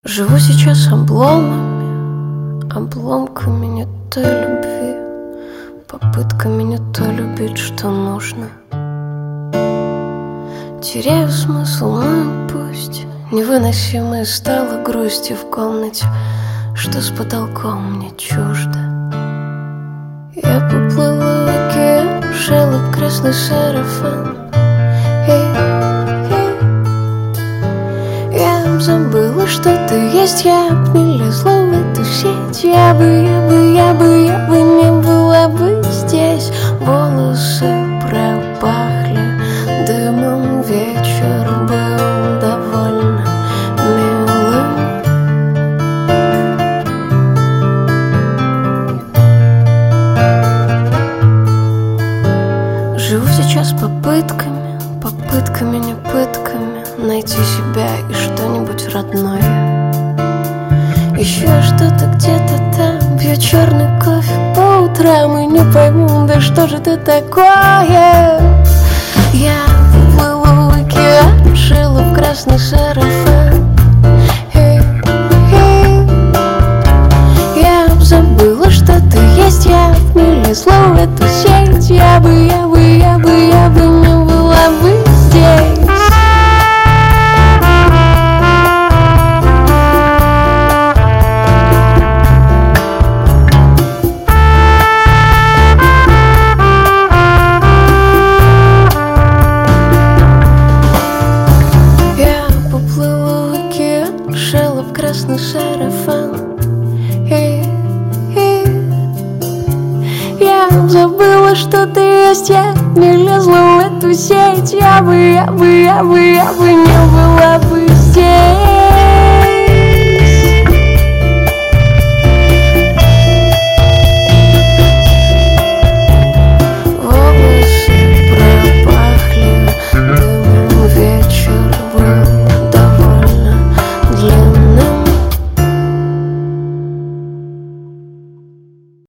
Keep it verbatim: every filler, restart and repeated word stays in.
Живу сейчас обломами, обломками не той любви, попытками не то любить, что нужно. Теряю смысл, ну и пусть. Невыносимой стала грусть и в комнате, что с потолком мне чуждо. Я поплыла в океан, шелк, красный сарафан, я забыла, что ты есть. Я б не лезла в эту сеть. Я бы, я бы, я бы, я бы не была бы здесь. Волосы пропахли дымом. Вечер был довольно милым. Живу сейчас попытками, попытками, не пытками найти себя и что-нибудь родное. Еще что-то где-то там, пью черный кофе по утрам и не пойму, да что же это такое. Я выплыла в океан, шила в красный сарафан. Я забыла, что ты есть. Я не лезла в эту сеть. Я бы, я бы, я бы, я бы не была бы здесь. Красный сарафан, и, и я забыла, что ты есть. Я не лезла в эту сеть. Я бы, я бы, я бы, я бы не была бы здесь.